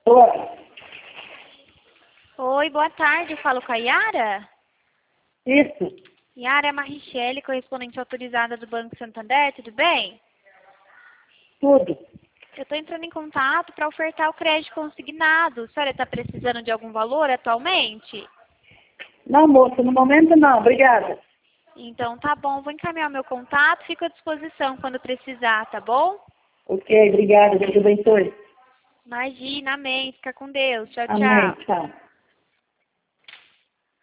Oi. Oi, boa tarde. Eu falo com a Yara? Isso. Yara é a Marichele, correspondente autorizada do Banco Santander, tudo bem? Tudo. Eu estou entrando em contato para ofertar o crédito consignado. A senhora está precisando de algum valor atualmente? Não, moça, no momento não. Obrigada. Então tá bom, vou encaminhar o meu contato, fico à disposição quando precisar, tá bom? Ok, obrigada. Deus abençoe. Imagina, amém. Fica com Deus. Tchau, Amém. tchau. Tchau.